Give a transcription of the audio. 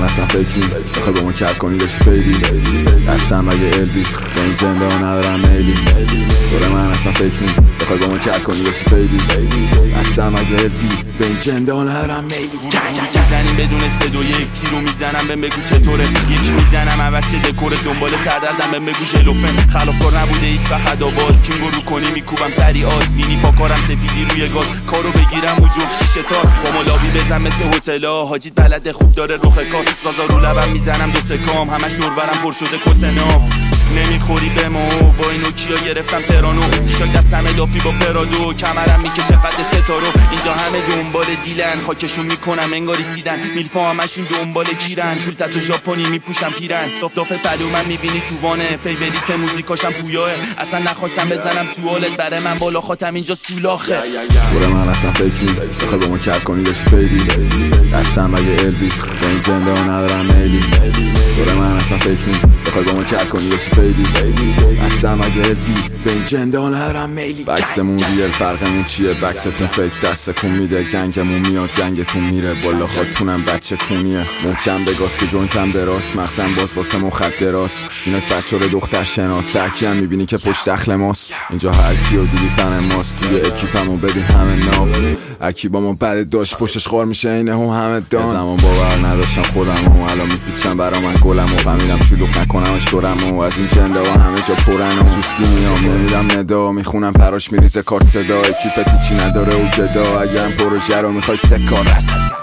اصلا فکر نیم بخوای با ما کر کنی داشتی فیدی هستم مگه الویس به این جنده ها ندارم میلی دوره من اصلا فکر نیم بخوای با ما کر کنی داشتی فیدی هستم مگه الویس به این جنده ها ندارم میلی میزنیم بدون 3 2 1 تیرو میزنم بهم بگو چطوره یکی میزنم عوض چه دکوره دنبال سردردم بهم بگو ژلوفن خلافکار نبوده هیچ وقت باز کینگو رو کنی میکوبم سری آز وینی پاکارم سفیدی روی گاز کارو بگیرم و جفت شیشه تاس با ملابی بزن مثل هتلا حاجیت بلده خوب داره رخ کار زازا رو لبم میزنم 2 سکام همش دورورم پر شده کسنام نمیخوری به ما با اینو کیا گرفتم ترانو تیشاک دستم ادافی با پرادو کمرم میکشه قد ستارو اینجا همه دنبال دیلن خاکشون میکنم انگاری سیدن میلفا همشون دنبال گیرن پول تتو ژاپنی میپوشم پیرن داف پلو من میبینی تو وانه فیوریت موزیکاشم پویاه اصلا نخواستم بزنم تو حالت برای من بالا خاتم اینجا سولاخه دوره من اصلا فکر نیم بخوای با ما کر کنی داشتی فیدی هستم مگه الویس به این جنده ها ندارم میلی دوره من اصلا فکر نیم بخوای با ما کر کنی داشتی فیدی هستم مگه الویس به این جنده ها ندارم میلی بکسمون ریل فرقمون چیه بکستون فیک دستکون میده گنگمون میاد گنگتون میره بالا خودتونم بچه کونیه محکم بگاز که جونتم دراز مخزن باز واسه مون خط دراز اینک بچه رو دختر شناس سرکی هم میبینی که پشت دخل ماست اینجا هر کیو دیدی فن ماست توی اکیپمو ببین همه ناب هر کی با ما بد داشت پشتش خار میشه اینه هم همه دان زمان باور نداشتم خودمو الان میپیچم برا من گلمو فهمیدم شلوغ نکنمش دورمو از این جنده ها همه جا پرن و سوسکی میام نمیدم ندا میخونم پراش میریزه کارت صدا اکیپت چی نداره و جدا اگرم پروژه رو میخوای سکارت